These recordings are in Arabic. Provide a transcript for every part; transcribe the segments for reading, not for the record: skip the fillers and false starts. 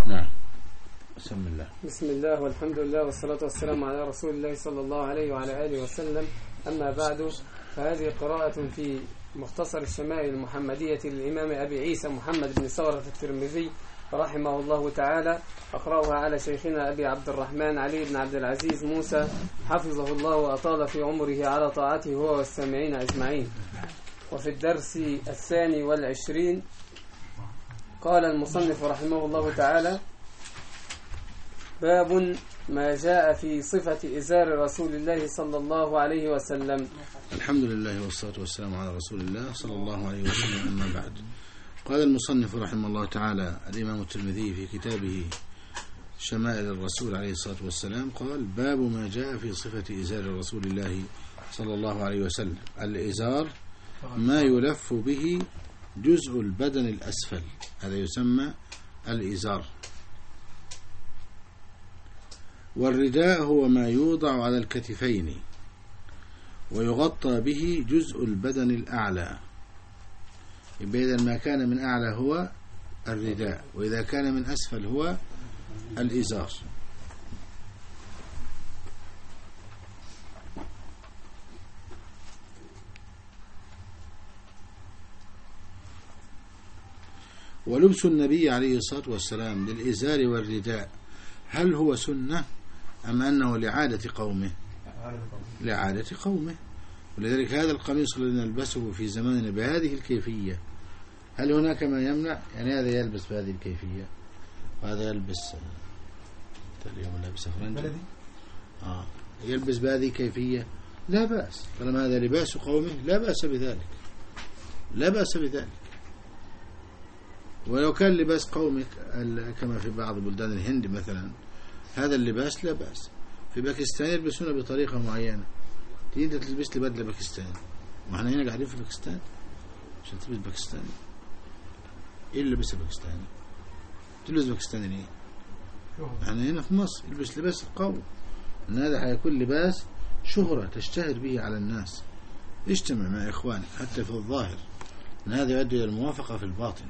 نعم. بسم الله. بسم الله والحمد لله والصلاة والسلام على رسول الله صلى الله عليه وعلى آله وسلم. أما بعد، فهذه قراءة في مختصر الشمائل المحمدية للإمام أبي عيسى محمد بن ثورة الترمذي رحمه الله تعالى، أقرأها على شيخنا أبي عبد الرحمن علي بن عبد العزيز موسى حفظه الله وأطال في عمره على طاعته هو والسامعين أجمعين. وفي الدرس 22 قال المصنف رحمه الله تعالى: باب ما جاء في صفة إزار رسول الله صلى الله عليه وسلم. الحمد لله والصلاة والسلام على رسول الله صلى الله عليه وسلم. أما بعد، قال المصنف رحمه الله تعالى الإمام الترمذي في كتابه شمائل الرسول عليه الصلاة والسلام قال: باب ما جاء في صفة إزار رسول الله صلى الله عليه وسلم. الإزار ما يلف به جزء البدن الأسفل، هذا يسمى الإزار. والرداء هو ما يوضع على الكتفين ويغطى به جزء البدن الأعلى. إذا ما كان من أعلى هو الرداء، وإذا كان من أسفل هو الإزار. ولبس النبي عليه الصلاة والسلام للإزار والرداء هل هو سنة أم أنه لعادة قومه؟ لعادة قومه. ولذلك هذا القميص الذي نلبسه في زماننا بهذه الكيفية، هل هناك ما يمنع؟ يعني هذا يلبس بهذه الكيفية وهذا يلبس اليوم لابس فرنجي يلبس بهذه الكيفية، لا بأس، طالما هذا لباس قومه لا بأس بذلك، لا بأس بذلك. ولو كان لباس قومك كما في بعض بلدان الهند مثلا، هذا اللباس لا بأس. في باكستان يلبسون بطريقة معينة، تريد تلبس لي بدلة باكستاني، وإحنا هنا قاعدين في باكستان عشان تلبس باكستاني. إيه اللي لبسه باكستاني؟ تلبس باكستاني ليه؟ إحنا هنا في مصر يلبس لباس القوم، إن هذا حيكون لباس شهرة تشتهر به على الناس. اجتمع مع إخوانك حتى في الظاهر، إن هذا يؤدي إلى الموافقة في الباطن.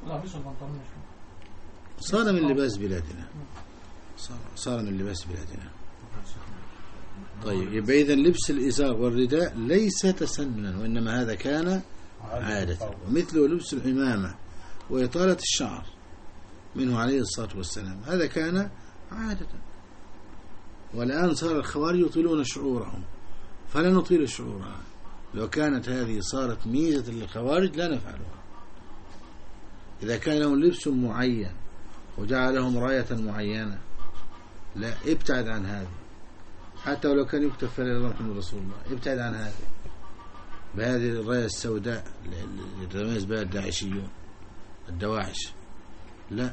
صار من لباس بلادنا، صار من لباس بلادنا. طيب، يبقى إذن لبس الإزار والرداء ليس تسننا، وإنما هذا كان عادة. ومثله لبس العمامة وإطالة الشعر منه عليه الصلاة والسلام، هذا كان عادة. والآن صار الخوارج يطيلون شعورهم، فلا نطيل شعورها. لو كانت هذه صارت ميزة للخوارج لا نفعلها. إذا كان لهم لبس معين وجعلهم راية معينة، لا، ابتعد عن هذا. حتى ولو كان يكتب فلا إله محمد رسول الله، ابتعد عن هذا بهذه الراية السوداء اللي يتميز بها الداعشيون الدواعش، لا،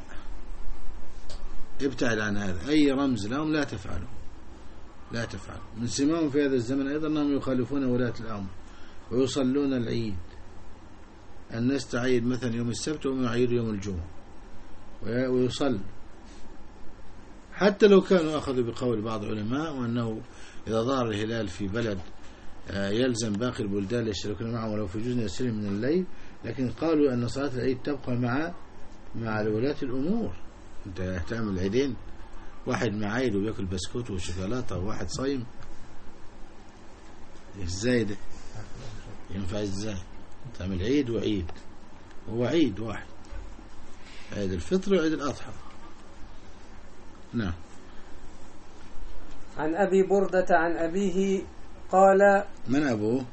ابتعد عن هذا. أي رمز لهم لا تفعله، لا تفعله. من سماهم في هذا الزمن أيضا أنهم يخالفون ولاة الأمر ويصلون العيد. الناس تعيد مثلا يوم السبت وهم يعيد يوم الجمعة ويصل، حتى لو كانوا أخذوا بقول بعض العلماء وأنه إذا ظهر الهلال في بلد يلزم باقي البلدان يشتركون معه ولو في جزء يسير من الليل، لكن قالوا أن صلاة العيد تبقى مع ولاة الأمور. أنت تعمل عيدين، واحد معايد ويأكل بسكوت وشوكولاتة وواحد صايم، إزاي ده ينفع؟ إزاي تعمل عيد وعيد؟ هو عيد واحد، عيد الفطر وعيد الأضحى. نعم. عن أبي بردة عن أبيه قال: من أبوه؟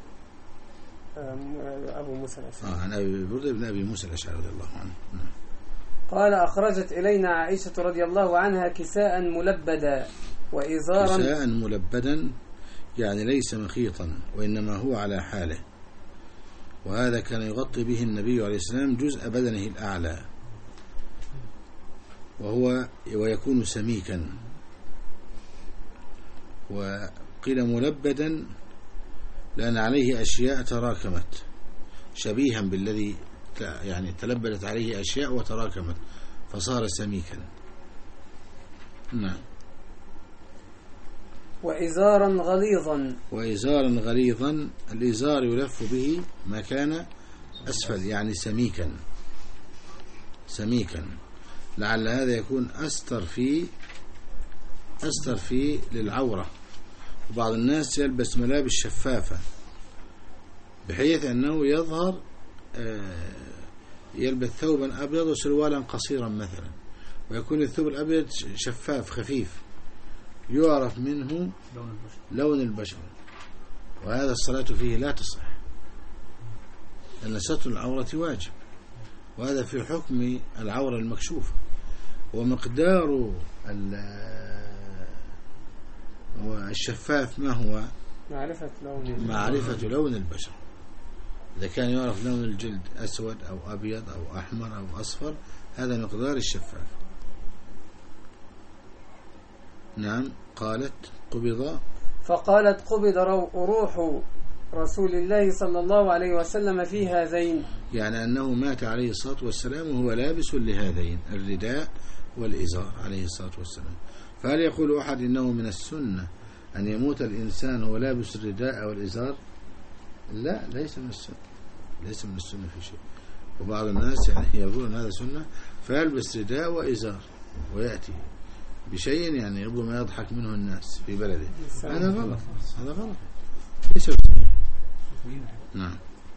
أبو موسى الأشعري. عن أبي بردة بن أبي موسى الأشعري رضي الله عنه. نعم. قال: أخرجت إلينا عائشة رضي الله عنها كساء ملبدا وإزارا. كساء ملبدا يعني ليس مخيطا، وإنما هو على حاله، وهذا كان يغطي به النبي عليه السلام جزء بدنه الأعلى، ويكون سميكا. وقيل ملبدا لأن عليه أشياء تراكمت، شبيها بالذي يعني تلبدت عليه أشياء وتراكمت فصار سميكا. نعم. وإزارا غليظا. وإزارا غليظا، الإزار يلف به ما كان أسفل، يعني سميكا. لعل هذا يكون أستر فيه للعورة. وبعض الناس يلبس ملابس شفافة بحيث أنه يظهر، يلبس ثوبا أبيض وسروالا قصيرا مثلا، ويكون الثوب الأبيض شفاف خفيف يعرف منه لون البشرة، وهذا الصلاة فيه لا تصح، لأن ستر العورة واجب، وهذا في حكم العورة المكشوفة. ومقدار الشفاف ما هو؟ معرفة لون البشرة. إذا كان يعرف لون الجلد أسود أو أبيض أو أحمر أو أصفر، هذا مقدار الشفاف. نعم. قالت قبض، فقالت قبض روح رسول الله صلى الله عليه وسلم في هذين، يعني أنه مات عليه الصلاة والسلام وهو لابس لهذين الرداء والإزار عليه الصلاة والسلام. فهل يقول أحد إنه من السنة أن يموت الإنسان وهو لابس الرداء أو الإزار؟ لا، ليس من السنة، ليس من السنة في شيء. وبعض الناس يعني يقولون هذا سنة، فيلبس رداء وإزار ويأتي بشيء يعني ربما يضحك منه الناس في بلده. هذا غلط، هذا غلط، ليس صحيح. نعم.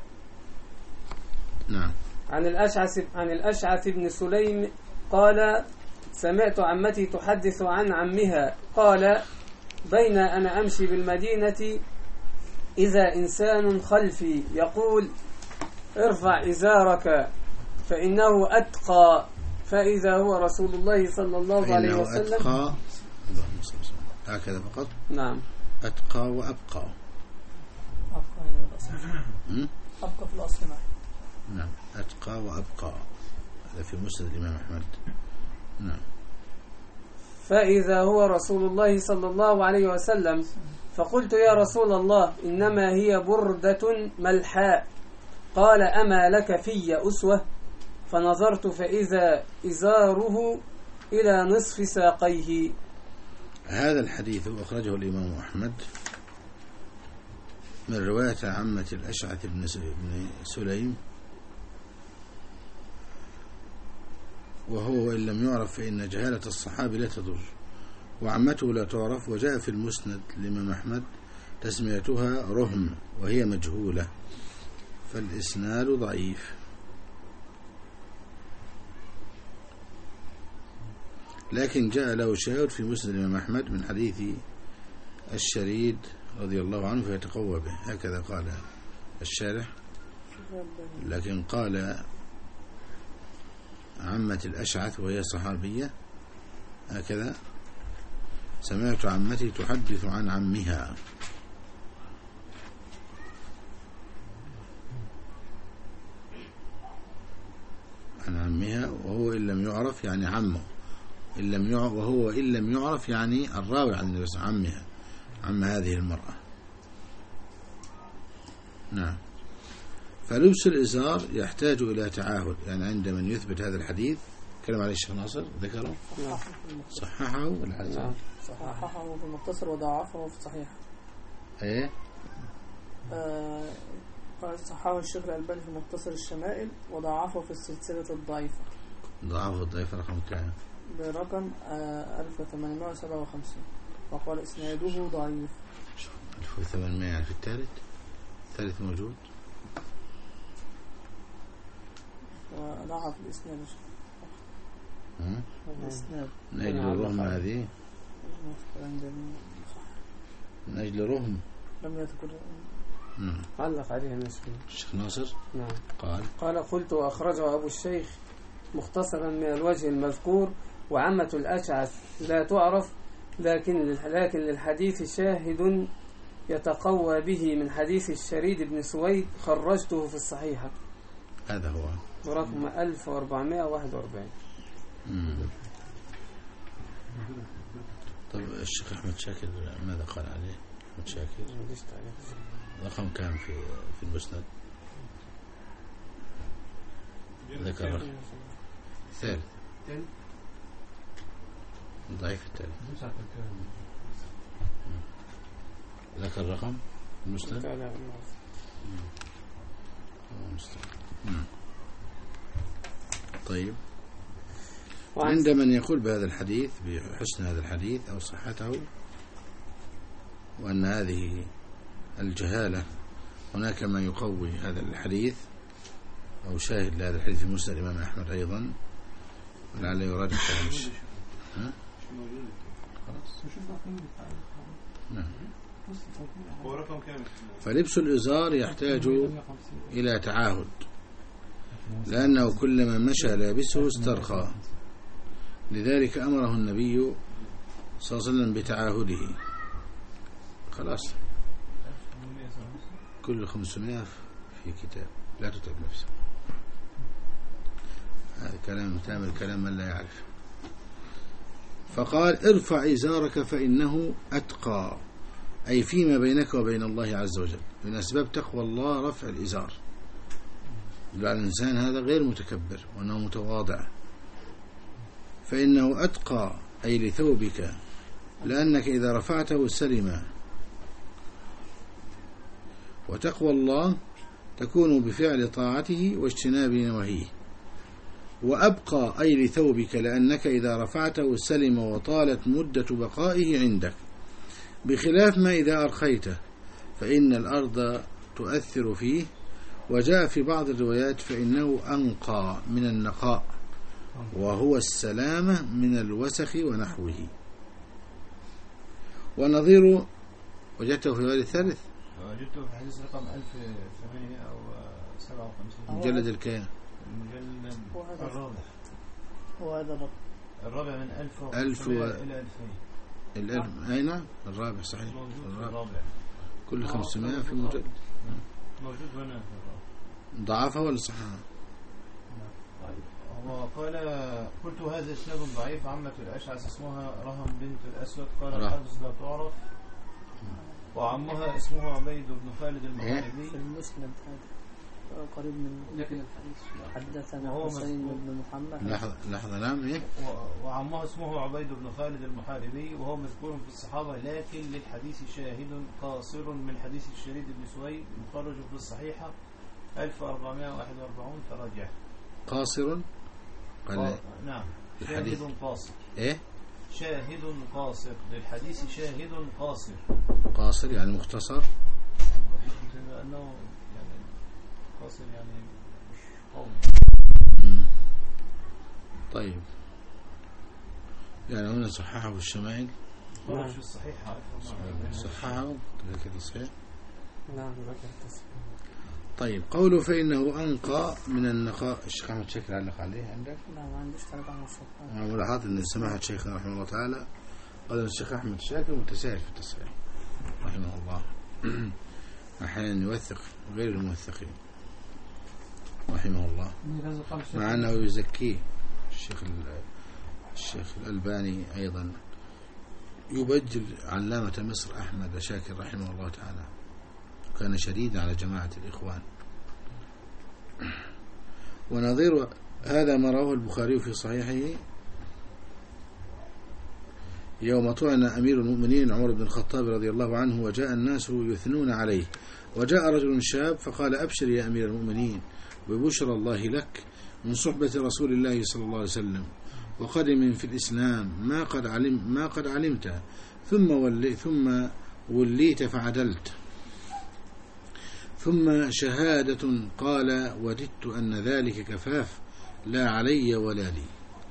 نعم. عن الأشعث بن سليم قال: سمعت عمتي تحدث عن عمها قال: بين أنا أمشي بالمدينة إذا إنسان خلفي يقول: ارفع إزارك فإنه أتقى، فإذا هو رسول الله صلى الله عليه وسلم. أتقى هكذا فقط. نعم. أتقى وأبقى. أبقى في الأصل. نعم. أتقى وأبقى، هذا في مسند الإمام أحمد. نعم. فإذا هو رسول الله صلى الله عليه وسلم، فقلت: يا رسول الله، إنما هي بردة ملحاء. قال: أما لك في أسوة؟ فنظرت فإذا إزاره إلى نصف ساقيه. هذا الحديث أخرجه الإمام أحمد من رواية عمة الأشعث بن سليم، وهو إن لم يعرف فإن جهالة الصحابي لا تضر، وعمته لا تعرف. وجاء في المسند الإمام أحمد تسميتها رهم وهي مجهولة، فالإسناد ضعيف. لكن جاء له شاهد في مسند الإمام أحمد من حديث الشريد رضي الله عنه فيتقوى به، هكذا قال الشارح. لكن قال عمة الأشعث وهي صحابية هكذا: سمعت عمتي تحدث عن عمها. عن عمها، وهو إن لم يعرف يعني عمه، وهو إن لم يعرف يعني الراوي عن النبي عمها، عم هذه المرأة. نعم. فلبس الإزار يحتاج إلى تعاهد، يعني عند من يثبت هذا الحديث كلام عليه الشيخ ناصر ذكره، صححه والحسن صححه في المختصر وضعفه في الصحيح. ايه صححه الشيخ الألباني في مختصر الشمائل وضعفه في السلسلة الضعيفة. ضعفه الضعيفة رقم كام؟ برقم 1857، وقال إسناده ضعيف. 1800 يعني في الثالث موجود، وضعف الإسناد. الإسناد من أجل رهم هذه، من أجل رهم لم يذكر. علق عليها الشيخ ناصر. نعم. قال: قلت: أخرجه أبو الشيخ مختصرا من الوجه المذكور، وعمة الأشعث لا تعرف، لكن للحديث شاهد يتقوى به من حديث الشريد بن سويد، خرجته في الصحيحة. هذا هو برقم 1441. طيب الشيخ أحمد شاكر ماذا قال عليه؟ أحمد شاكر رقم كام في المسند؟ ذكر الثالث ضعيف، الثالث ذكر رقم المسند. طيب. عند من يقول بهذا الحديث بحسن هذا الحديث أو صحته، وأن هذه الجهالة هناك ما يقوي هذا الحديث أو شاهد لهذا الحديث في مسند الإمام أحمد أيضا، ولعل يراد الكلام. فلبس الإزار يحتاج إلى تعاهد، لأنه كلما مشى لابسه استرخى، لذلك أمره النبي صلى الله عليه وسلم بتعاهده. خلاص كل 500 في كتاب، لا تتعب نفسك. هذا كلام تعمل كلام من لا يعرف. فقال ارفع إزارك فإنه أتقى، أي فيما بينك وبين الله عز وجل. من أسباب تقوى الله رفع الإزار، لأن الإنسان هذا غير متكبر وأنه متواضع. فإنه أتقى أي لثوبك، لأنك إذا رفعته سلم. وتقوى الله تكون بفعل طاعته واجتناب نواهيه. وأبقى أي لثوبك، لأنك إذا رفعته سلم وطالت مدة بقائه عندك، بخلاف ما إذا أرخيته فإن الأرض تؤثر فيه. وجاء في بعض الروايات فإنه أنقى من النقاء، وهو السلامة من الوسخ ونحوه. ونظير وجدته في الرواية الثالث، وجدته في حديث رقم 1857 مجلد الكام؟ المجلد الرابع. هو هذا الرابع من 1000 إلى 2000. أين؟ الرابع صحيح، الرابع كل 500 في المجلد. موجود هنا. ضعفه ولا صححه؟ هو قال قلت هذا اسناد ضعيف. عمة الأشعث اسمها رهم بنت الأسود، قال الحافظ لا تعرف. وعمها اسمه عبيد بن خالد المحاربي. في المسند هذا قريب من، لكن الحديث حدثنا حسين بن محمد. لحظة نعم إيه؟ وعمها اسمه عبيد بن خالد المحاربي، وهو مذكور في الصحابة، لكن للحديث شاهد قاصر من حديث الشريد بن سويد مخرج في الصحيحة 1441 فراجعه. قاصر قال نعم، شاهد قاصر. إيه؟ شاهد قاصر للحديث، شاهد قاصر. قاصر يعني مختصر، لأنه يعني قاصر يعني مش قوي. طيب يعني هنا صححه في الشمائل. خرج في الصحيحة. صححه كذا صحيح. نعم ذكر التصحيح. طيب قوله فإنه أنقى من النقاء. الشيخ أحمد شكل علق عليه عندك؟ لا ما عندوش تعليق على الصحة. ملاحظات أن سماحة شيخنا رحمه الله تعالى قال الشيخ أحمد شاكر متساهل في التصحيح رحمه الله. أحيانا يوثق غير الموثقين رحمه الله، مع أنه يزكيه. الشيخ الألباني أيضا يبجل علامة مصر أحمد شاكر رحمه الله تعالى، كان شديدا على جماعة الإخوان. ونظير هذا ما رواه البخاري في صحيحه يوم طعن أمير المؤمنين عمر بن الخطاب رضي الله عنه، وجاء الناس يثنون عليه، وجاء رجل شاب فقال أبشر يا أمير المؤمنين ببشرى الله لك من صحبة رسول الله صلى الله عليه وسلم وقدم في الإسلام ما قد علمت، ثم وليت فعدلت، ثم شهادة. قال وددت أن ذلك كفاف لا علي ولا لي.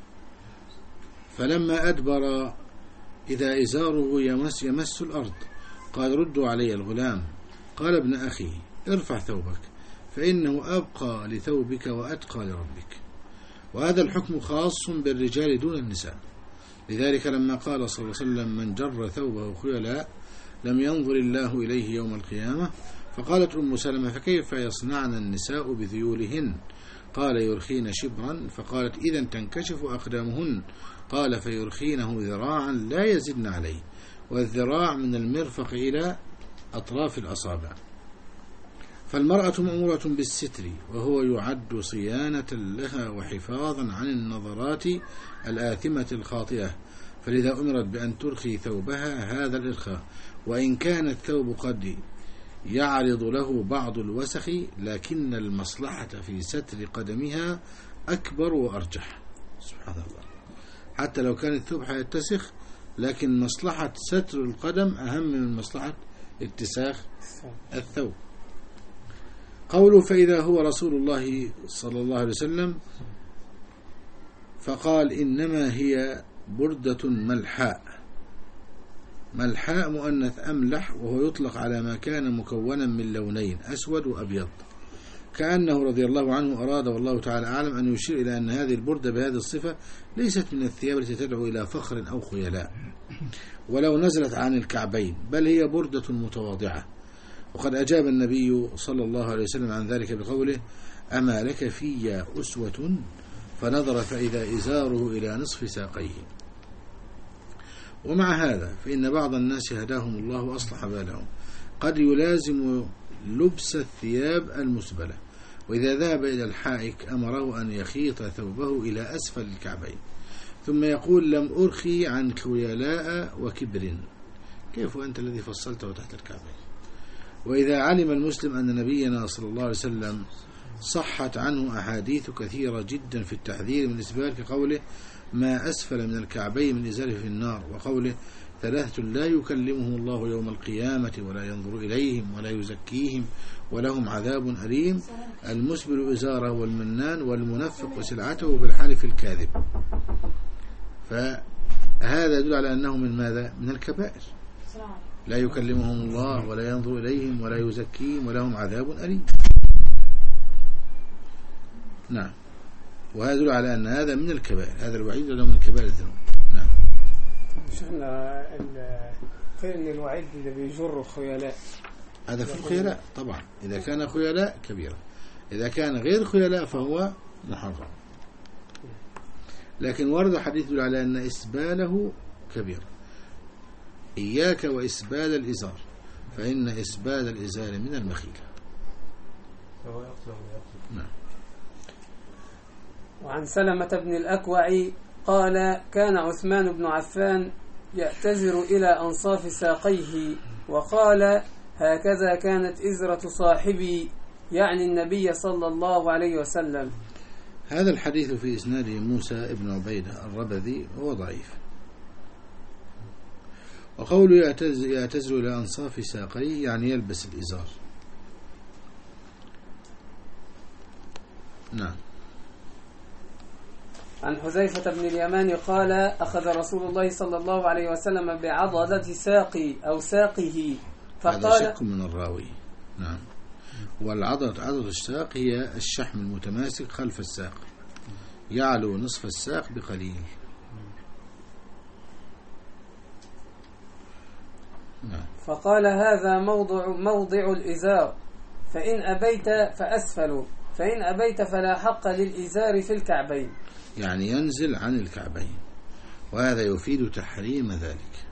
فلما أدبر إذا إزاره يمس الأرض قال ردوا علي الغلام. قال ابن أخي ارفع ثوبك فإنه أبقى لثوبك وأتقى لربك. وهذا الحكم خاص بالرجال دون النساء، لذلك لما قال صلى الله عليه وسلم من جر ثوبه خيلاء لم ينظر الله إليه يوم القيامة. فقالت أم سلمة فكيف يصنعن النساء بذيولهن؟ قال يرخين شبرا. فقالت إذن تنكشف أقدامهن. قال فيرخينه ذراعا لا يزدن عليه، والذراع من المرفق إلى أطراف الأصابع. فالمرأة مأمورة بالستر، وهو يعد صيانة لها وحفاظا عن النظرات الآثمة الخاطئة، فلذا أمرت بأن ترخي ثوبها هذا الإرخاء، وإن كان الثوب قد يعرض له بعض الوسخ، لكن المصلحة في ستر قدمها أكبر وأرجح. سبحان الله. حتى لو كان الثوب هيتسخ، لكن مصلحة ستر القدم أهم من مصلحة اتساخ الثوب. قوله فإذا هو رسول الله صلى الله عليه وسلم فقال إنما هي بردة ملحاء. ملحاء مؤنث أملح، وهو يطلق على ما كان مكونا من لونين أسود وأبيض، كأنه رضي الله عنه أراد والله تعالى أعلم أن يشير إلى أن هذه البردة بهذه الصفة ليست من الثياب التي تدعو إلى فخر أو خيلاء ولو نزلت عن الكعبين، بل هي بردة متواضعة. وقد أجاب النبي صلى الله عليه وسلم عن ذلك بقوله أما لك في أسوة، فنظر فإذا إزاره إلى نصف ساقيه. ومع هذا فإن بعض الناس هداهم الله وأصلح بالهم قد يلازم لبس الثياب المسبلة، وإذا ذهب إلى الحائك أمره أن يخيط ثوبه إلى أسفل الكعبين، ثم يقول لم أرخي عن خيلاء وكبر. كيف أنت الذي فصلته تحت الكعبين؟ وإذا علم المسلم أن نبينا صلى الله عليه وسلم صحت عنه أحاديث كثيرة جدا في التحذير من الإسبال، كقوله ما أسفل من الكعبين من إزاره في النار، وقوله ثلاثة لا يكلمهم الله يوم القيامة ولا ينظر إليهم ولا يزكيهم ولهم عذاب أليم، المسبل إزاره والمنان والمنفق سلعته بالحلف الكاذب. فهذا يدل على أنه من ماذا؟ من الكبائر. لا يكلمهم الله ولا ينظر إليهم ولا يزكيهم ولهم عذاب أليم. نعم، وهذا يدل على أن هذا من الكبائر، هذا الوعيد له من كبائر الذنوب. نعم. شفنا فين الوعيد اللي بيجر الخيلاء؟ هذا في الخيلاء طبعا، إذا كان خيلاء كبيرة، إذا كان غير خيلاء فهو محرم. لكن ورد حديث على أن إسباله كبيرة. إياك وإسبال الإزار، فإن إسبال الإزار من المخيلة. نعم. وعن سلمة بن الأكوع قال كان عثمان بن عفان يأتزر إلى أنصاف ساقيه، وقال هكذا كانت إزرة صاحبي، يعني النبي صلى الله عليه وسلم. هذا الحديث في إسناده موسى بن عبيدة الربذي هو ضعيف. وقوله يأتزر إلى أنصاف ساقيه يعني يلبس الإزار. نعم. عن حذيفة بن اليمان قال أخذ رسول الله صلى الله عليه وسلم بعضدة ساقي أو ساقه فقال هذا شك من الراوي. نعم. عضد الساق هي الشحم المتماسك خلف الساق يعلو نصف الساق بقليل. نعم. فقال هذا موضع الإزار، فإن أبيت فأسفل، فإن أبيت فلا حق للإزار في الكعبين، يعني ينزل عن الكعبين، وهذا يفيد تحريم ذلك.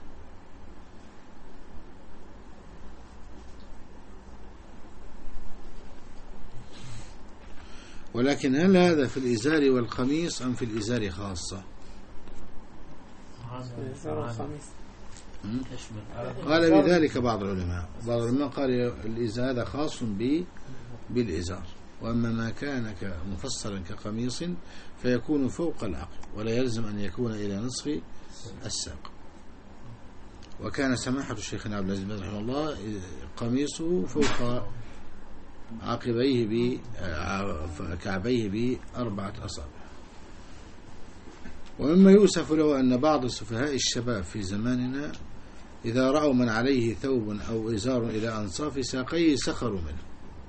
ولكن هل هذا في الإزار والقميص أم في الإزار خاصة؟ قال بذلك بعض العلماء. قال الإزار هذا خاص بالإزار، وأما ما كان مفصلا كقميص فيكون فوق العقل ولا يلزم أن يكون إلى نصف الساق. وكان سماحة الشيخ عبد العزيز رحمه الله قميصه فوق عقبيه كعبيه ب4 أصابع. ومما يؤسف له أن بعض سفهاء الشباب في زماننا إذا رأوا من عليه ثوب أو إزار إلى أنصاف ساقيه سخروا منه،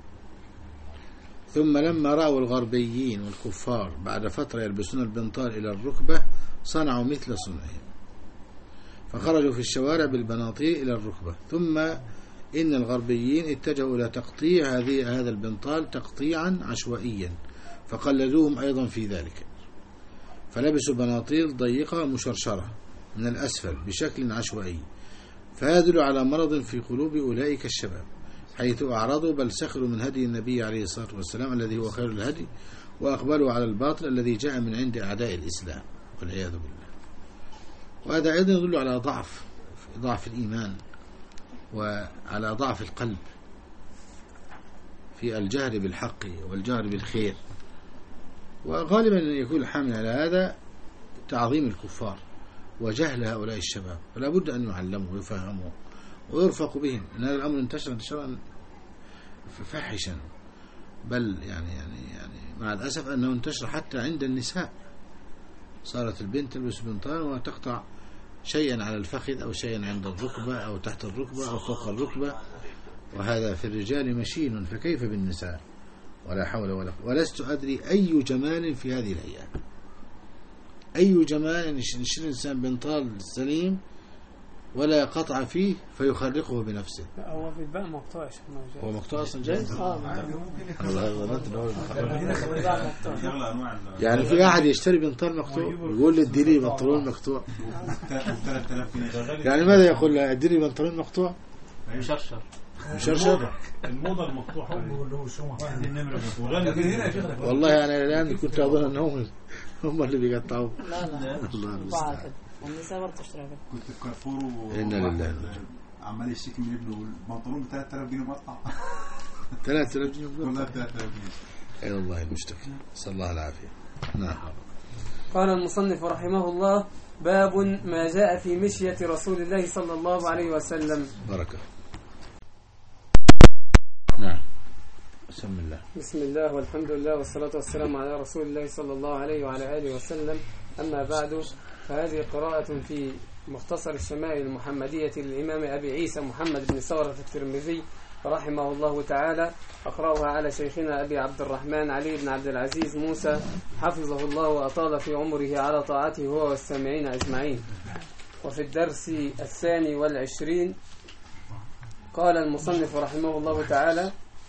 ثم لما رأوا الغربيين والكفار بعد فترة يلبسون البنطال إلى الركبة صنعوا مثل صنعهم، فخرجوا في الشوارع بالبناطيل إلى الركبة. ثم إن الغربيين اتجهوا إلى تقطيع هذا البنطال تقطيعا عشوائيا، فقلدوهم أيضا في ذلك، فلبسوا بناطيل ضيقة مشرشرة من الأسفل بشكل عشوائي، فيدل على مرض في قلوب أولئك الشباب، حيث أعرضوا بل سخروا من هدي النبي عليه الصلاة والسلام الذي هو خير الهدي، وأقبلوا على الباطل الذي جاء من عند أعداء الإسلام والعياذ بالله. وهذا أيضا يدل على ضعف الإيمان وعلى ضعف القلب في الجهر بالحق والجهر بالخير. وغالبا يكون الحامل على هذا تعظيم الكفار وجهل هؤلاء الشباب، فلا بد أن يعلموا ويفهموا ويرفق بهم. إن هذا الأمر انتشر انتشارا فاحشا، بل يعني مع الأسف أنه انتشر حتى عند النساء. صارت البنت تلبس بنطال وتقطع شيئا على الفخذ أو شيئا عند الركبة أو تحت الركبة أو فوق الركبة، وهذا في الرجال مشين، فكيف بالنساء؟ ولا حول ولا قوة. ولست أدري أي جمال في هذه الأيام، أي جمال يشيل الإنسان بنطال سليم ولا قطع فيه فيخرقه بنفسه. هو في الباء مقطوع. هو مقطوع أصلا جاهز؟ يعني في أحد يشتري بنطال مقطوع يقول لي اديني بنطلون مقطوع؟ يعني ماذا يقول له؟ اديني بنطلون مقطوع مشرشر الموضة المقطوع والله أنا الآن كنت أظن أنهم هم اللي بيقطعوا. لا الله المستعان. والنساء برضه تشتري كنت في كارفور إنا لله عمال يشتكي من ابنه البنطلون ب 3000 جنيه مقطع. 3000 جنيه والله 3000 جنيه. اي والله المشتكي، نسأل الله العافية. نعم. قال المصنف رحمه الله: باب ما جاء في مشية رسول الله صلى الله عليه وسلم. بركة. نعم. بسم الله. بسم الله والحمد لله والصلاة والسلام على رسول الله صلى الله عليه وعلى آله وسلم. أما بعد، فهذه قراءة في مختصر الشمائل المحمدية للإمام أبي عيسى محمد بن ثورة الترمذي رحمه الله تعالى، أقرأها على شيخنا أبي عبد الرحمن علي بن عبد العزيز موسى حفظه الله وأطال في عمره على طاعته هو والسامعين أجمعين. وفي الدرس 22 قال المصنف رحمه الله تعالى: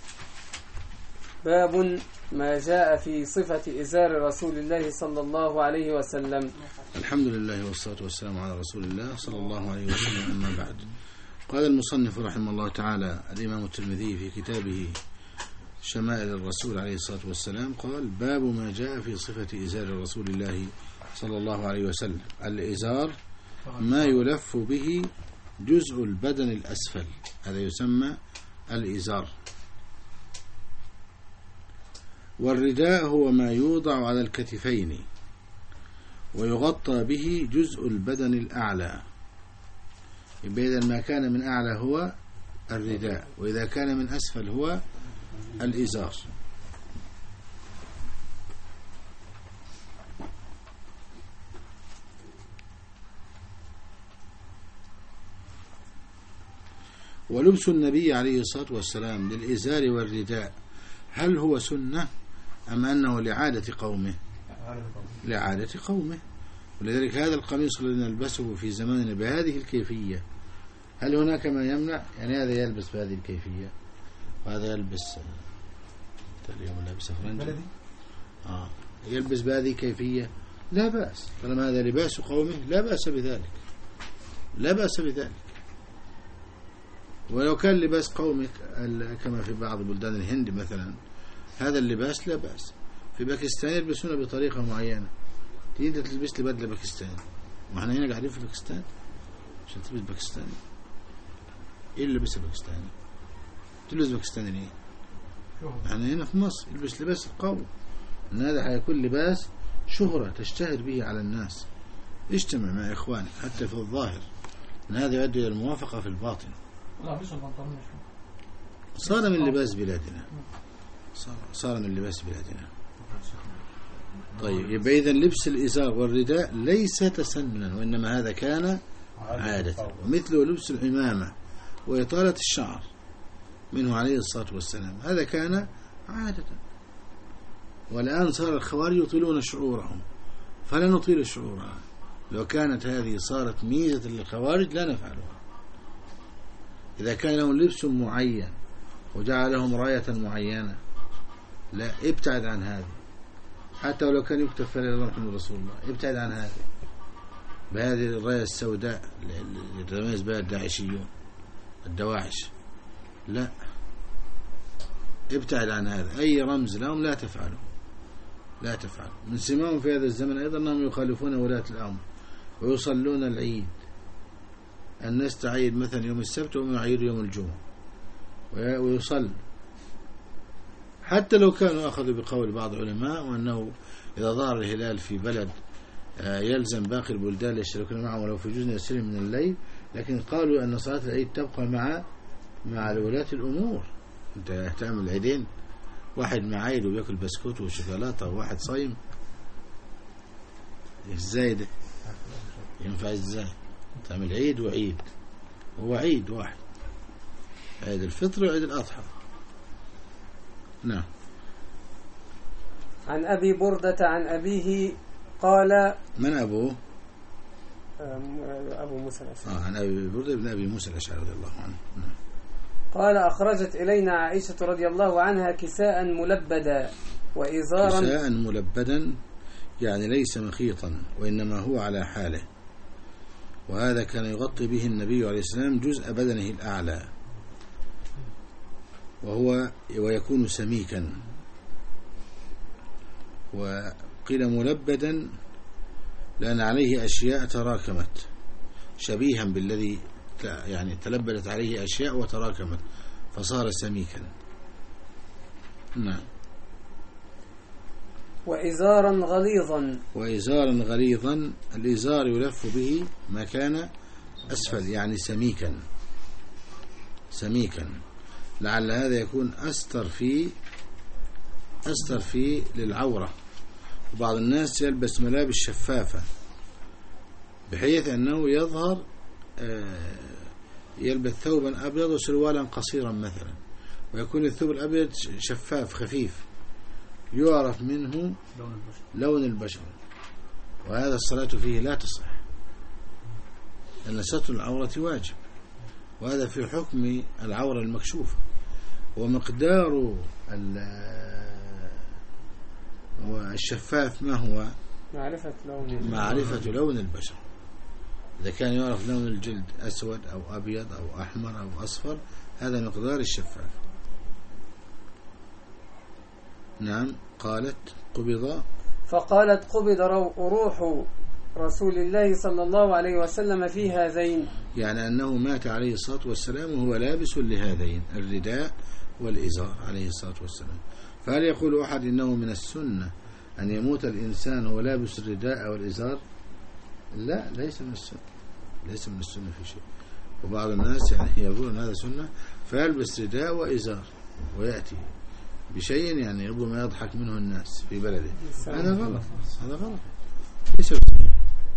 باب ما جاء في صفة إزار رسول الله صلى الله عليه وسلم. الحمد لله والصلاة والسلام على رسول الله صلى الله عليه وسلم. أما بعد، قال المصنف رحمه الله تعالى الإمام الترمذي في كتابه شمائل الرسول عليه الصلاة والسلام قال: باب ما جاء في صفة إزار رسول الله صلى الله عليه وسلم. الإزار ما يلف به جزء البدن الأسفل، هذا يسمى الإزار. والرداء هو ما يوضع على الكتفين ويغطى به جزء البدن الأعلى. إذا ما كان من أعلى هو الرداء، وإذا كان من أسفل هو الإزار. ولبس النبي عليه الصلاة والسلام للإزار والرداء هل هو سنة أم أنه لعادة قومه؟ لعادة قومه. ولذلك هذا القميص الذي نلبسه في زماننا بهذه الكيفية، هل هناك ما يمنع؟ يعني هذا يلبس بهذه الكيفية وهذا يلبس اليوم لابس فرنجي يلبس بهذه الكيفية، لا بأس، طالما هذا لباس قومه لا بأس بذلك، لا بأس بذلك. ولو كان لباس قومك كما في بعض بلدان الهند مثلا، هذا اللباس لا بأس. في باكستان يلبسون بطريقة معينة، تريد تلبس لي بدلة باكستاني، وإحنا هنا قاعدين في باكستان عشان تلبس باكستاني. إيه اللي لبس باكستاني؟ تلبس باكستاني ليه؟ يعني هنا في مصر يلبس لباس القوم، إن هذا حيكون لباس شهرة تشتهر به على الناس. اجتمع مع إخوانك حتى في الظاهر، إن هذا يؤدي إلى الموافقة في الباطن. صار من لباس بلادنا، صار من لباس بلادنا. طيب، يبقى إذن لبس الإزار والرداء ليس تسننا، وإنما هذا كان عادة. ومثله لبس العمامة وإطالة الشعر منه عليه الصلاة والسلام، هذا كان عادة. والآن صار الخوارج يطيلون شعورهم، فلا نطيل شعورها. لو كانت هذه صارت ميزة للخوارج لا نفعلها. إذا كان لهم لبس معين وجعل لهم راية معينة، لا، ابتعد عن هذا. حتى ولو كان يكتب فلا إله محمد رسول الله، ابتعد عن هذا بهذه الراية السوداء اللي يتميز بها الداعشيون الدواعش، لا، ابتعد عن هذا. أي رمز لهم لا تفعله، لا تفعله. من سماهم في هذا الزمن أيضا أنهم يخالفون ولاة الأمر ويصلون العيد. الناس تعيد مثلا يوم السبت وهم يعيد يوم الجمعة ويصل، حتى لو كانوا أخذوا بقول بعض العلماء وأنه إذا ظهر الهلال في بلد يلزم باقي البلدان يشتركون معه ولو في جزء يسير من الليل، لكن قالوا أن صلاة العيد تبقى مع ولاة الأمور. أنت تعمل عيدين، واحد مع عيد وبياكل بسكوت وشوكولاتة وواحد صايم، ازاي ده ينفع؟ ازاي تعمل عيد وعيد؟ هو عيد واحد، عيد الفطر وعيد الأضحى. نعم. عن أبي بردة عن أبيه قال. من أبوه؟ أبو موسى الأشعري. عن أبي بردة بن أبي موسى الأشعري رضي الله عنه. نعم. قال أخرجت إلينا عائشة رضي الله عنها كساء ملبدا وإزارا. كساء ملبدا يعني ليس مخيطا وإنما هو على حاله، وهذا كان يغطي به النبي عليه السلام جزء بدنه الأعلى، ويكون سميكا. وقيل ملبدا لأن عليه أشياء تراكمت شبيها بالذي يعني تلبدت عليه أشياء وتراكمت فصار سميكا. نعم. وإزارا غليظا. وإزارا غليظا، الإزار يلف به ما كان أسفل يعني سميكا، لعل هذا يكون أستر فيه للعورة. وبعض الناس يلبس ملابس شفافة بحيث أنه يظهر، يلبس ثوبا أبيض وسروالا قصيرا مثلا، ويكون الثوب الأبيض شفاف خفيف يعرف منه لون البشر، وهذا الصلاة فيه لا تصح، لأن ستر العورة واجب، وهذا في حكم العورة المكشوفة. ومقدار الشفاف ما هو؟ معرفة لون البشر. إذا كان يعرف لون الجلد أسود أو أبيض أو أحمر أو أصفر، هذا مقدار الشفاف. نعم. قالت قبض. فقالت قبض روح رسول الله صلى الله عليه وسلم في هذين، يعني أنه مات عليه الصلاة والسلام وهو لابس لهذين الرداء والإزار عليه الصلاة والسلام. فهل يقول أحد إنه من السنة أن يموت الإنسان وهو لابس الرداء والإزار؟ لا، ليس من السنة في شيء. وبعض الناس يعني يقولون هذا سنة فيلبس رداء وإزار ويأتي بشيء يعني ربما يضحك منه الناس في بلده. هذا غلط، ليس صحيح.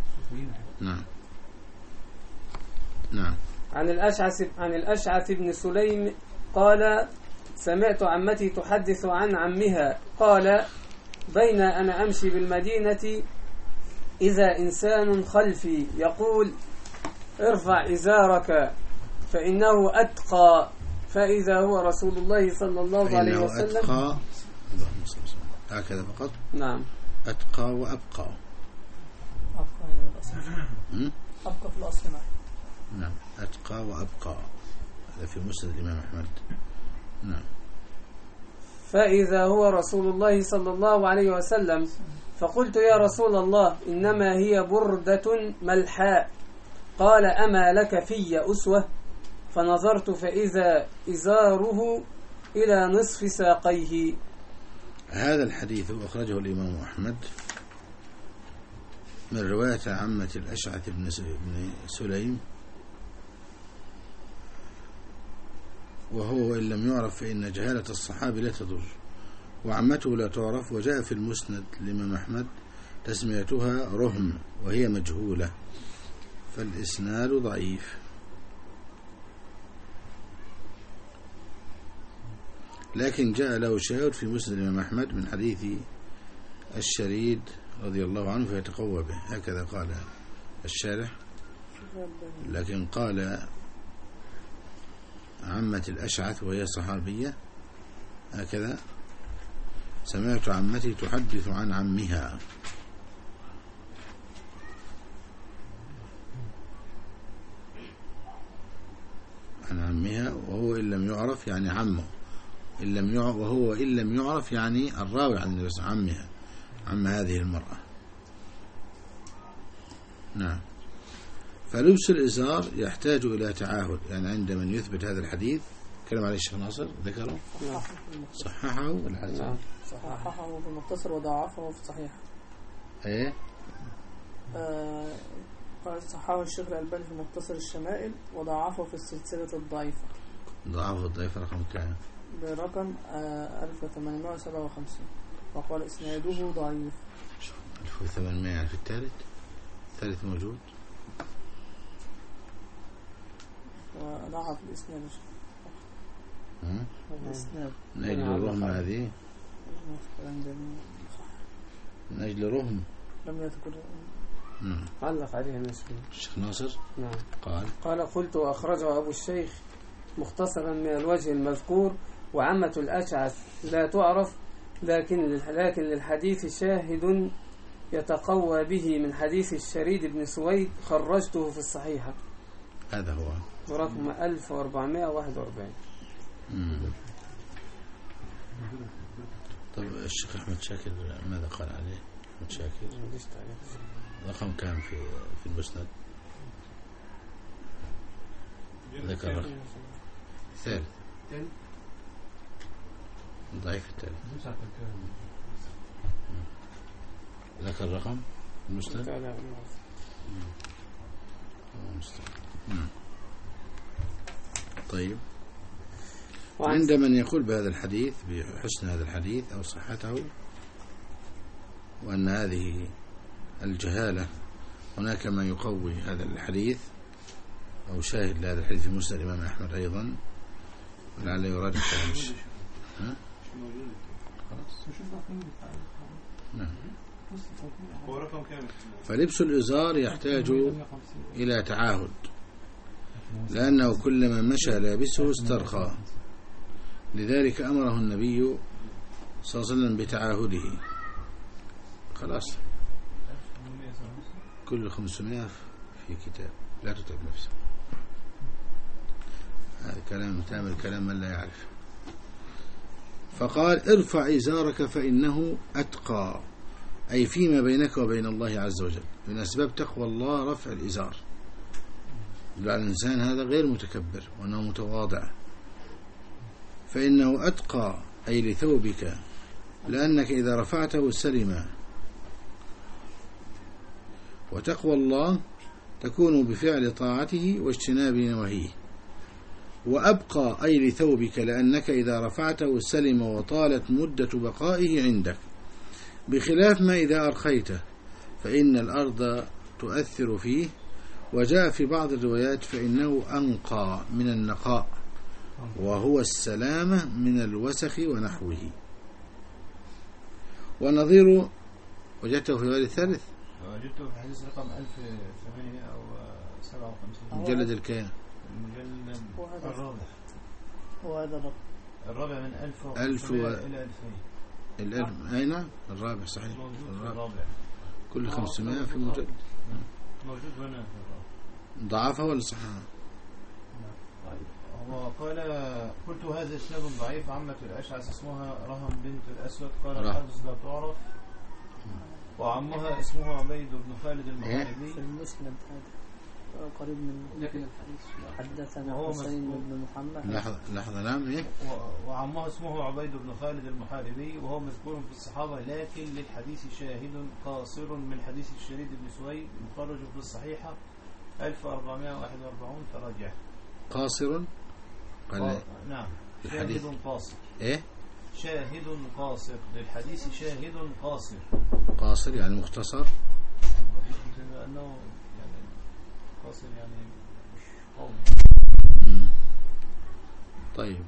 نعم. عن الأشعث بن سليم قال سمعت عمتي تحدث عن عمها قال بين أنا أمشي بالمدينة إذا إنسان خلفي يقول ارفع إزارك فإنه أتقى، فإذا هو رسول الله صلى الله عليه وسلم. أتقى هكذا فقط. نعم. أتقى وأبقى. أبقى في الأصل معي. نعم. أتقى وأبقى، هذا في مسند الإمام أحمد. نعم. فإذا هو رسول الله صلى الله عليه وسلم، فقلت يا رسول الله إنما هي بردة ملحاء. قال أما لك في أسوة؟ فنظرت فإذا إزاره إلى نصف ساقيه. هذا الحديث أخرجه الإمام أحمد من رواية عمة الأشعث بن سليم، وهو إن لم يعرف فإن جهالة الصحابي لا تضر، وعمته لا تعرف. وجاء في المسند الإمام أحمد تسميتها رهم وهي مجهولة، فالإسناد ضعيف. لكن جاء له شاهد في مسند الإمام أحمد من حديث الشريد رضي الله عنه فيتقوى به، هكذا قال الشارح. لكن قال عمة الأشعث وهي صحابية هكذا: سمعت عمتي تحدث عن عمها. عن عمها، وهو إن لم يعرف يعني عمه، وهو إن لم يعرف يعني الراوي عن بس عمها، عم هذه المرأة. نعم. فلبس الإزار يحتاج إلى تعاهد، يعني عند من يثبت هذا الحديث كلام عليه الشيخ ناصر ذكره صححه والحسن صححه في المختصر وضعفه في الصحيح. ايه قال صححه الشيخ الألباني في مختصر الشمائل وضعفه في السلسلة الضعيفة. ضعف الضعيف رقم كام؟ برقم 1857 وقال إسناده ضعيف. 1800 يعني في الثالث موجود وضعف الإسناد. الإسناد من أجل رهم هذه، من أجل رهم لم يذكر. علق عليها المسلم الشيخ ناصر. نعم. قال قلت أخرجه أبو الشيخ مختصرا من الوجه المذكور، وعامة الأشعث لا تعرف، لكن للحديث شاهد يتقوى به من حديث الشريد بن سويد خرجته في الصحيحة. هذا هو برقم 1441. طيب الشيخ أحمد شاكر ماذا قال عليه؟ أحمد شاكر رقم كام في المسند؟ ذكر الرقم الثالث ضعيف الثالث. ذكر الرقم المسند. طيب عند من يقول بهذا الحديث بحسن هذا الحديث أو صحته، وأن هذه الجهالة هناك ما يقوي هذا الحديث أو شاهد لهذا الحديث في مسند الإمام أحمد أيضا، ولعل يراد الكلام. فلبس الإزار يحتاج إلى تعاهد، لأنه كلما مشى لابسه استرخى، لذلك أمره النبي صلى الله عليه وسلم بتعاهده. خلاص كل 500 في كتاب، لا تتعب نفسك. هذا كلام تعمل كلام من لا يعرف. فقال ارفع إزارك فإنه أتقى، أي فيما بينك وبين الله عز وجل. من أسباب تقوى الله رفع الإزار، لأن الإنسان هذا غير متكبر وأنه متواضع. فإنه أتقى أي لثوبك، لأنك إذا رفعته سلم. وتقوى الله تكون بفعل طاعته واجتناب نواهيه. وأبقى أي لثوبك، لأنك إذا رفعته سلم وطالت مدة بقائه عندك، بخلاف ما إذا أرخيته فإن الأرض تؤثر فيه. وجاء في بعض الروايات فإنه أنقى من النقاء، وهو السلامة من الوسخ ونحوه. ونظير وجدته في الرواية الثالث، وجدته في حديث رقم 1857 مجلد الكام؟ المجلد الرابع. وهذا الرابع من 1000 إلى 2000. أين؟ الرابع صحيح. الرابع كل 500 في مجلد. موجود هنا في الرابع. ضعفه ولا صححه؟ وقال قلت هذا اسناد ضعيف. عمة الأشعث اسمها رهم بنت الأسود، قال الحافظ لا تعرف. وعمها اسمه عبيد بن خالد المحاربي. في المسند هذا قريب من لكن الحديث حدثنا حسين بن محمد. لحظة نعم إيه؟ وعمها اسمه عبيد بن خالد المحاربي، وهو مذكور في الصحابة، لكن للحديث شاهد قاصر من حديث الشريد بن سويد مخرج في الصحيحة 1441 فراجعه. قاصر قال نعم شاهد قاصر. إيه؟ شاهد قاصر للحديث، شاهد قاصر. قاصر يعني مختصر، لأنه يعني قاصر يعني مش قوي. طيب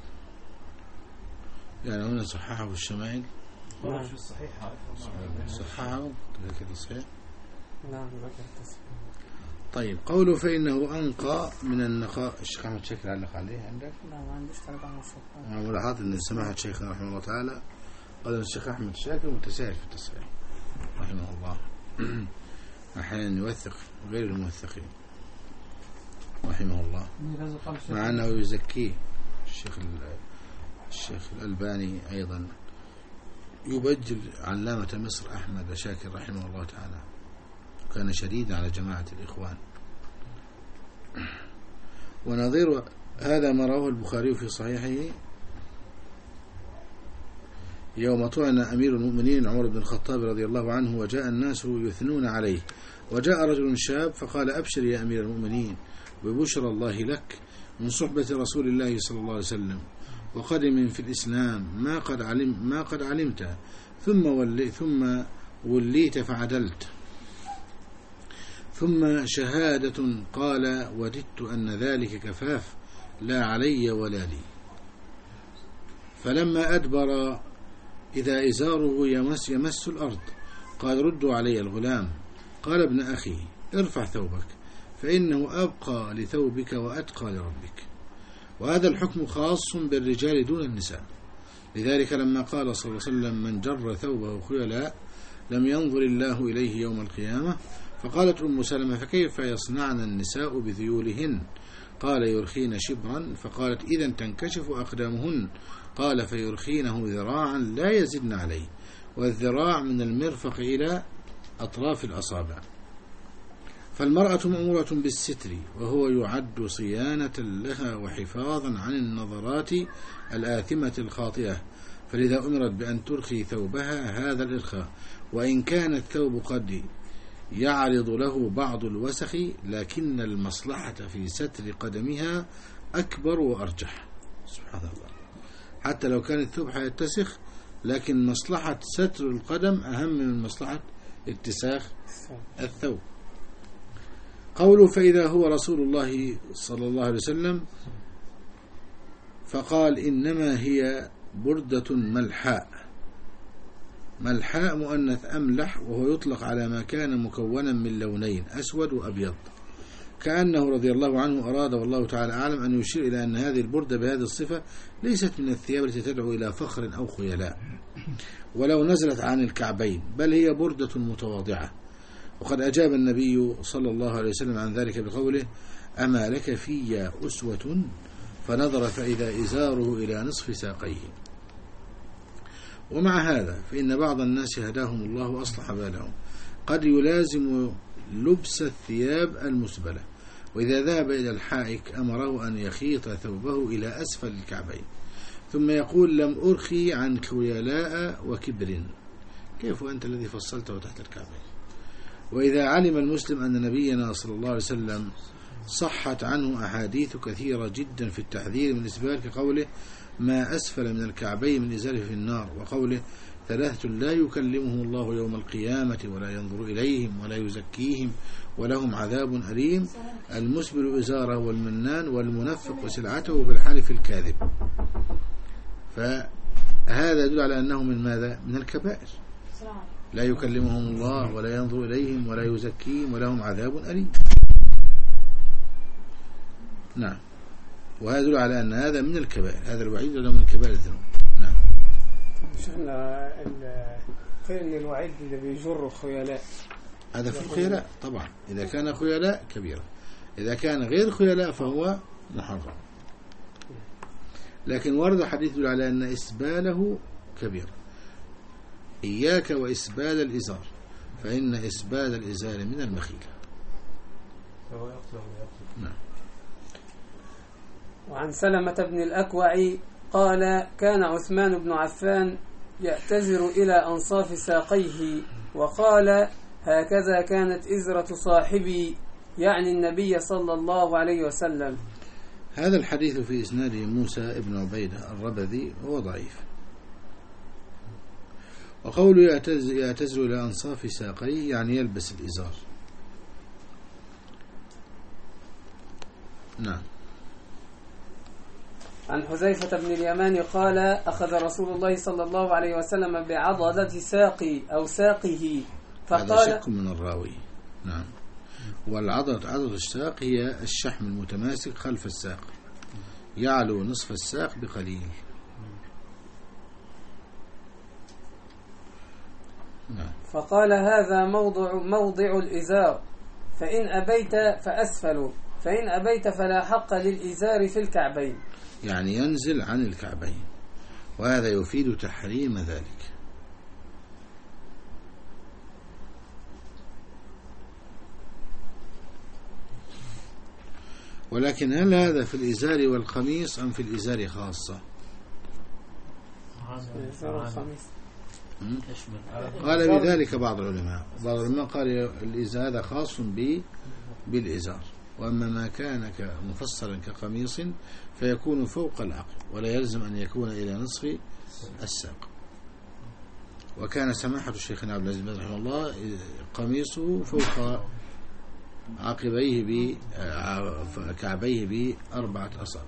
يعني هنا صححه في الشمائل. خرج في الصحيحة. صححه كذا صحيح. نعم ذكر التصحيح. طيب قوله فإنه أنقى من النقاء، الشيخ أحمد شاكر علق عليه عندك؟ لا ما عندوش تعليق على الشيخ. ملاحظات أن سماحة الشيخ رحمه الله تعالى قال الشيخ أحمد شاكر متساهل في التصحيح رحمه الله. أحيانا يوثق غير الموثقين رحمه الله، مع أنه يزكيه. الشيخ الألباني أيضا يبجل علامة مصر أحمد شاكر رحمه الله تعالى، كان شديدا على جماعة الإخوان. ونظير هذا ما رواه البخاري في صحيحه يوم طعن أمير المؤمنين عمر بن الخطاب رضي الله عنه، وجاء الناس يثنون عليه، وجاء رجل شاب فقال: أبشر يا أمير المؤمنين ببشرى الله لك من صحبة رسول الله صلى الله عليه وسلم وقدم في الإسلام ما قد علمت، ثم وليت فعدلت، ثم شهادة. قال: وددت أن ذلك كفاف لا علي ولا لي. فلما أدبر إذا إزاره يمس الأرض، قال: ردوا علي الغلام. قال: ابن أخي ارفع ثوبك فإنه أبقى لثوبك وأتقى لربك. وهذا الحكم خاص بالرجال دون النساء. لذلك لما قال صلى الله عليه وسلم: من جر ثوبه خيلاء لم ينظر الله إليه يوم القيامة. فقالت أم سلمة: فكيف يصنعن النساء بذيولهن؟ قال: يرخين شبرا. فقالت: إذا تنكشف أقدامهن. قال: فيرخينه ذراعا لا يزدن عليه، والذراع من المرفق إلى أطراف الأصابع. فالمرأة مأمورة بالستر، وهو يعد صيانة لها وحفاظا عن النظرات الآثمة الخاطئة، فلذا أمرت بأن ترخي ثوبها هذا الإرخاء، وإن كان الثوب قد يعرض له بعض الوسخ، لكن المصلحة في ستر قدمها أكبر وأرجح. سبحان الله، حتى لو كان الثوب حيتسخ، لكن مصلحة ستر القدم أهم من مصلحة اتساخ الثوب. قوله: فإذا هو رسول الله صلى الله عليه وسلم، فقال: إنما هي بردة ملحاء. ملحاء مؤنث أملح، وهو يطلق على ما كان مكونا من لونين أسود وأبيض، كأنه رضي الله عنه أراد والله تعالى أعلم أن يشير إلى أن هذه البردة بهذه الصفة ليست من الثياب التي تدعو إلى فخر أو خيلاء ولو نزلت عن الكعبين، بل هي بردة متواضعة. وقد أجاب النبي صلى الله عليه وسلم عن ذلك بقوله: أما لك في أسوة؟ فنظر فإذا إزاره إلى نصف ساقيه. ومع هذا فإن بعض الناس هداهم الله وأصلح بالهم قد يلازم لبس الثياب المسبلة، وإذا ذهب إلى الحائك أمره أن يخيط ثوبه إلى أسفل الكعبين، ثم يقول: لم أرخي عن خيلاء وكبر. كيف أنت الذي فصلته تحت الكعبين؟ وإذا علم المسلم أن نبينا صلى الله عليه وسلم صحت عنه أحاديث كثيرة جدا في التحذير من الإسبال، كقوله: ما أسفل من الكعبين من إزاره في النار، وقوله: ثلاثة لا يكلمهم الله يوم القيامة ولا ينظر إليهم ولا يزكيهم ولهم عذاب أليم، المسبل إزاره والمنان والمنفق وسلعته بالحلف الكاذب. فهذا يدل على أنه من ماذا؟ من الكبائر. لا يكلمهم الله ولا ينظر إليهم ولا يزكيهم ولهم عذاب أليم. نعم، وهذا يدل على أن هذا من الكبائر، هذا الوعيد له من كبائر الذنوب. نعم. شفنا فين الوعيد اللي بيجر الخيلاء؟ هذا في الخيلاء طبعا، إذا كان خيلاء كبيرة، إذا كان غير خيلاء فهو محرم. لكن ورد حديث على أن إسباله كبير. إياك وإسبال الإزار، فإن إسبال الإزار من المخيلة. نعم. وعن سلمة بن الأكوع قال: كان عثمان بن عفان يأتزر إلى أنصاف ساقيه، وقال: هكذا كانت إزرة صاحبي، يعني النبي صلى الله عليه وسلم. هذا الحديث في إسناده موسى بن عبيدة الربذي وهو ضعيف. وقوله يعتزل إلى أنصاف ساقيه يعني يلبس الإزار. نعم. عن حذيفة بن اليمان قال: أخذ رسول الله صلى الله عليه وسلم بعضدة ساقي أو ساقه، فقال: هذا شك من الراوي. نعم. عضد الساق هي الشحم المتماسك خلف الساق، يعلو نصف الساق بقليل. نعم. فقال: هذا موضع الإزار، فإن أبيت فأسفل، فإن أبيت فلا حق للإزار في الكعبين، يعني ينزل عن الكعبين، وهذا يفيد تحريم ذلك. ولكن هل هذا في الإزار والقميص أم في الإزار خاصة؟ قال بذلك بعض العلماء. قال الإزار هذا خاص بالإزار، وأما ما كان مفصلا كقميص فيكون فوق العقل ولا يلزم أن يكون إلى نصف الساق. وكان سماحة الشيخ عبد العزيز رحمه الله قميصه فوق عقبيه كعبيه ب4 أصابع.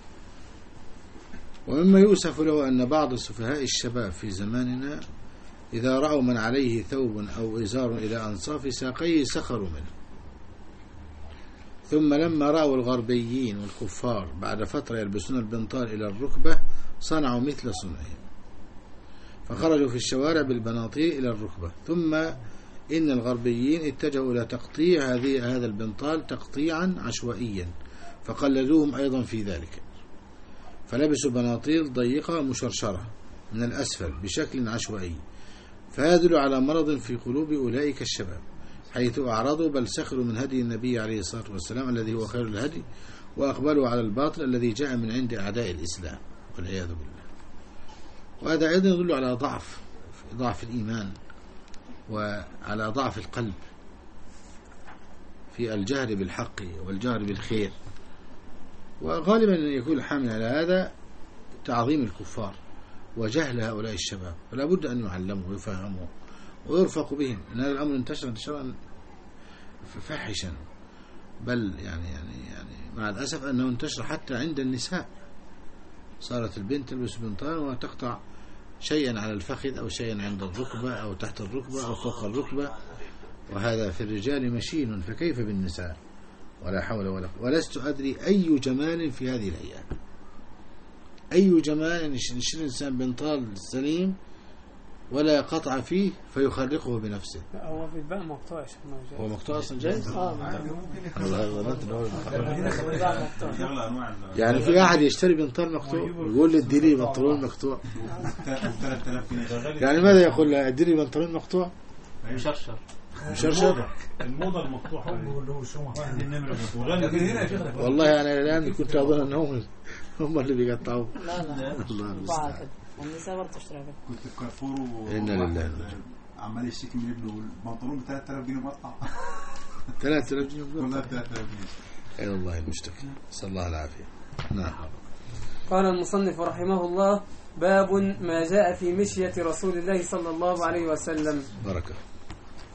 ومما يؤسف له أن بعض سفهاء الشباب في زماننا إذا رأوا من عليه ثوب أو إزار إلى أنصاف ساقيه سخروا منه، ثم لما رأوا الغربيين والكفار بعد فترة يلبسون البنطال إلى الركبة صنعوا مثل صنعهم، فخرجوا في الشوارع بالبناطيل إلى الركبة. ثم إن الغربيين اتجهوا إلى تقطيع هذا البنطال تقطيعا عشوائيا، فقلدوهم أيضا في ذلك، فلبسوا بناطيل ضيقة مشرشرة من الأسفل بشكل عشوائي، فيدل على مرض في قلوب أولئك الشباب، حيث أعرضوا بل سخروا من هدي النبي عليه الصلاة والسلام الذي هو خير الهدي، وأقبلوا على الباطل الذي جاء من عند أعداء الإسلام والعياذ بالله. وهذا أيضا يدل على ضعف الإيمان وعلى ضعف القلب في الجهر بالحق والجهر بالخير. وغالبا يكون الحامل على هذا تعظيم الكفار وجهل هؤلاء الشباب، فلا بد أن يعلموا ويفهموا ويرفق بهم. إن هذا الأمر انتشر انتشارا فاحشا، بل يعني مع الأسف أنه انتشر حتى عند النساء. صارت البنت تلبس بنطال وتقطع شيئا على الفخذ أو شيئا عند الركبة أو تحت الركبة أو فوق الركبة، وهذا في الرجال مشين، فكيف بالنساء؟ ولا حول ولا قوة. ولست أدري أي جمال في هذه الأيام، أي جمال يشير الإنسان بنطال سليم ولا قطع فيه فيخرقه بنفسه. هو في الباء مقطوع، هو مقطوع أصلا جايز. يعني في أحد يشتري بنطال مقطوع يقول لي اديني بنطلون مقطوع؟ يعني ماذا يقول له؟ اديني بنطلون مقطوع مشرشر الموضة المقطوعة. والله أنا الآن كنت أظن أنهم هم اللي بيقطعوا. لا والنساء برضه تشتري. كنت في كارفور إنا لله عمال يشتكي من ابنه البنطلون ب 3000 جنيه مقطع. 3000 جنيه والله 3000 جنيه. أي والله المشتكي، نسأل الله العافية. نعم. قال المصنف رحمه الله: باب ما جاء في مشية رسول الله صلى الله عليه وسلم. بركة.